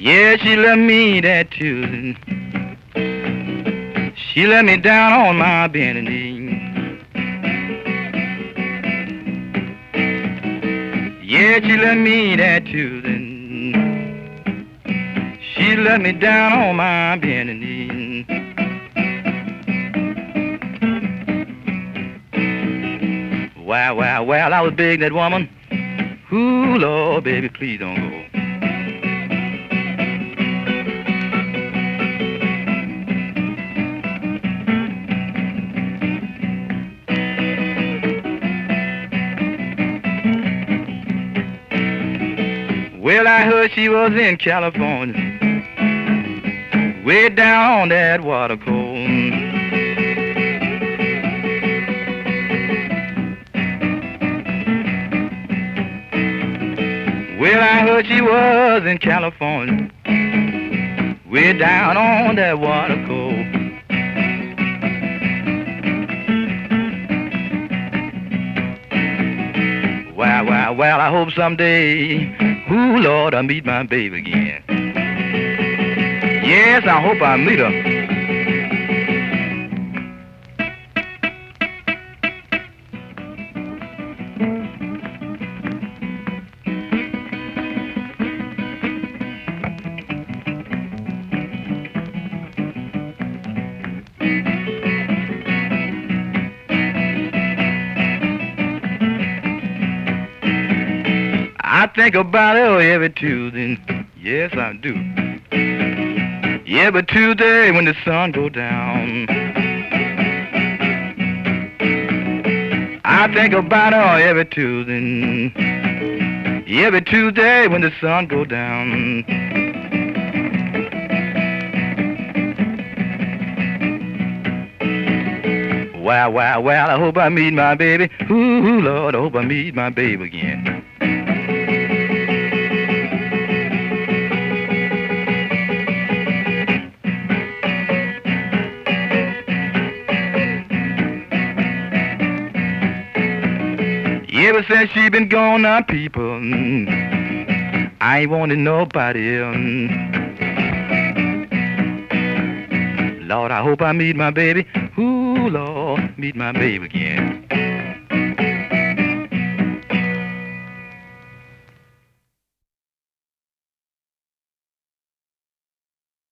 Yeah, she left me that Tuesday. She let me down on my bending knee. Yeah, she let me that Tuesday. She let me down on my bending knee. Well, I was begging that woman. Ooh, Lord, baby, please don't go. Well, I heard she was in California, way down on that water cold. Well, I heard she was in California, way down on that water cold. Well, I hope someday, ooh, Lord, I meet my baby again. Yes, I hope I meet her. I think about her every Tuesday. Yes, I do. Every Tuesday when the sun go down. I think about her every Tuesday. Every Tuesday when the sun go down. Well, I hope I meet my baby. Ooh, Lord, I hope I meet my baby again. Ever since she been gone now, people, I ain't wanted nobody else. Lord, I hope I meet my baby. Ooh, Lord, meet my baby again.